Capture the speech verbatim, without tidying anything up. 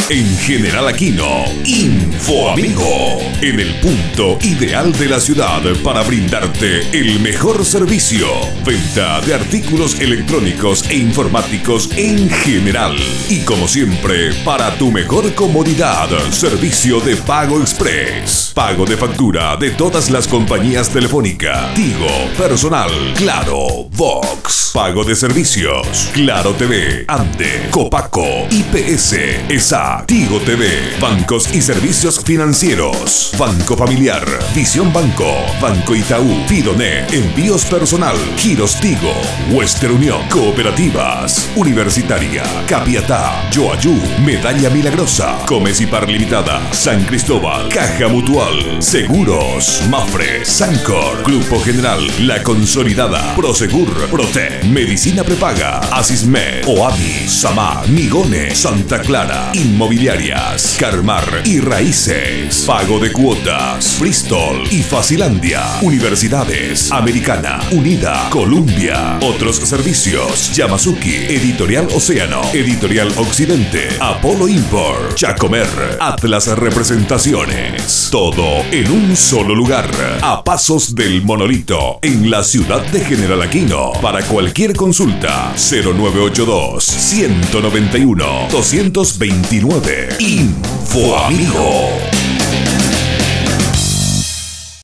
En General Aquino, Infoamigo, en el punto ideal de la ciudad para brindarte el mejor servicio. Venta de artículos electrónicos e informáticos en general. Y como siempre, para tu mejor comodidad, servicio de pago express. Pago de factura de todas las compañías telefónicas. Tigo, Personal, Claro, Vox. Pago de servicios. Claro T V, Ante, Copaco, I P S, E S A, Tigo T V. Bancos y servicios financieros. Banco Familiar, Visión Banco, Banco Itaú, Fidoné, Envíos Personal, Giros Tigo, Western Unión, Cooperativas, Universitaria, Capiatá, Yoayú, Medalla Milagrosa, Comecipar Limitada, San Cristóbal, Caja Mutual, Seguros, Mafre, Sancor, Grupo General, La Consolidada, Prosegur, Prote, Medicina Prepaga, Asismed, Oavi, Samá, Migone, Santa Clara, Inmobiliarias, Carmar y Raíces, Pago de Cuotas, Bristol y Facilandia, Universidades, Americana, Unida, Columbia, otros servicios, Yamazuki, Editorial Océano, Editorial Occidente, Apolo Import, Chacomer, Atlas Representaciones, todo en un solo lugar, a pasos del Monolito, en la ciudad de General Aquino. Para cualquier consulta, cero nueve ocho dos, uno nueve uno, dos dos nueve. Infoamigo.